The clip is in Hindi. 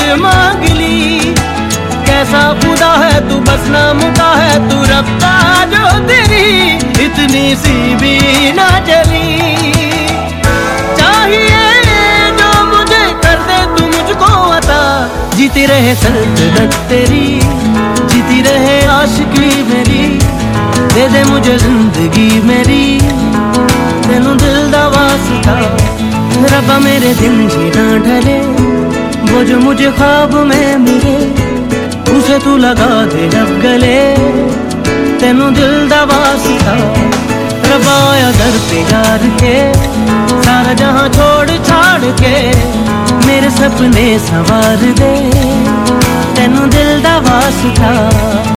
मांग ली। कैसा खुदा है तू, बस नाम का है तू, रब्ता जो तेरी इतनी सी भी ना चली। चाहिए जो मुझे कर दे तू मुझको अता, जीती रहे सल्तनत तेरी, जीती रहे आशिकी मेरी। दे दे मुझे जिंदगी मेरी, तेनू दिल दा वास्ता। रब्बा मेरे दिन जी ना ढले, वो जो मुझे ख्वाब में मिले, उसे तू लगा दे अब गले, तेनू दिल दा वास्ता। रब्बा आया दर पे यार के, सारा जहां छोड़ छाड़ के, मेरे सपने संवार दे, तेनू दिल दा वास्ता।